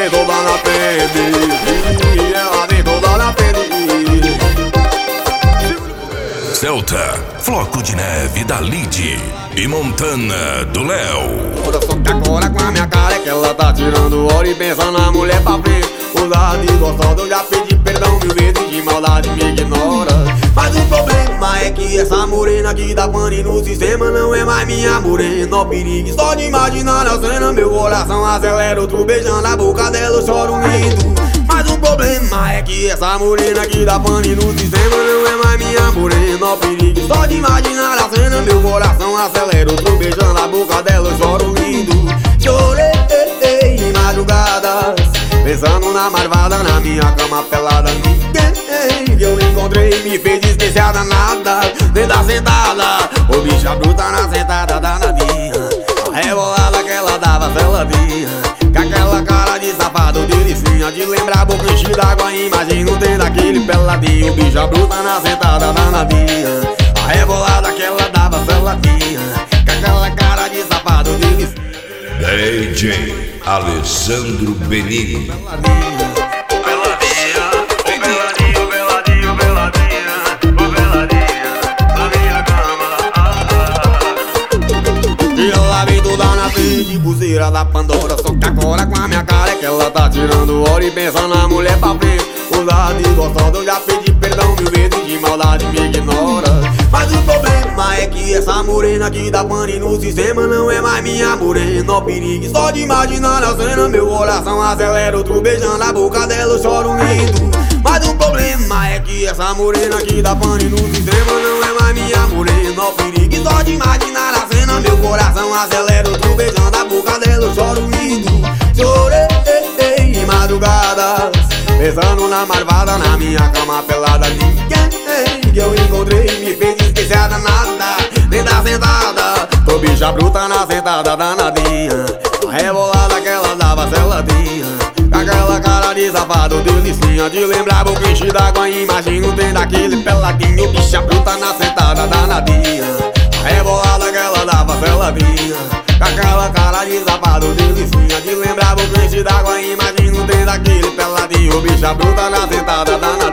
vem toda na frente, ela vem toda na frente. Celta, Floco de Neve da Lid e Montana do Léo. Só que agora com a minha cara é que ela tá tirando hora e pensa na mulher pra frente. Usar de gostosa, eu já pedi perdão mil vezes, de maldade me ignora. Mas o problema é que essa morena que dá pane no sistema não é mais minha morena. Ó perigo, só de imaginar a cena meu coração acelera. Outro beijando a boca dela, eu choro rindo. Mas o problema é que essa morena que dá pane no sistema não é mais minha morena. Ó perigo, só de imaginar a cena meu coração acelera. Outro beijando a boca dela, eu choro rindo. Chorei em madrugadas, pensando na marvada na minha cama pelada. Ninguém que eu encontrei me fez esquecer a danada, nem da sentada. Ô bicha bruta na sentada danadinha, a rebolada que ela dava seladinha, com aquela cara de safado, delicinha, de lembrar a boca enchida d'água. Imagino ter daquele peladinho. Bicha bruta na sentada danadinha, a rebolada que ela dava seladinha, com aquela cara de safado, delicinha. DJ Alessandro Benigni. E ela vem toda na frente, de pulseira da Pandora. Só que agora com a minha cara é que ela tá tirando hora e pensa na mulher pra frente. Usar de gostosa, eu já pedi perdão mil vezes, de maldade me ignora. Mas o problema é que essa morena que dá pane no sistema não é mais minha morena. Ó perigo, só de imaginar a cena meu coração acelera. Outro beijando a boca dela, eu choro rindo. Mas o problema é que essa morena que dá pane no sistema não é mais minha morena. Ó perigo, só de imaginar a cena meu coração acelera. Outro beijando a boca dela, eu choro rindo. Chorei em madrugadas, pensando na marvada na minha cama pelada. Ninguém que eu encontrei me fez esquecer a danada, nem da sentada. Tô bicha bruta na sentada danadinha, a rebolada que ela dava seladinha, com aquela cara de safado, delicinha, de lembrar a boca enchida d'água. Imagino ter daquele peladinho. Bicha bruta na sentada danadinha, a rebolada que ela dava seladinha, com aquela cara de safado, delicinha, de lembrar a boca enchida d'água. Imagino ter daquele peladinho. Bicha bruta na sentada danadinha.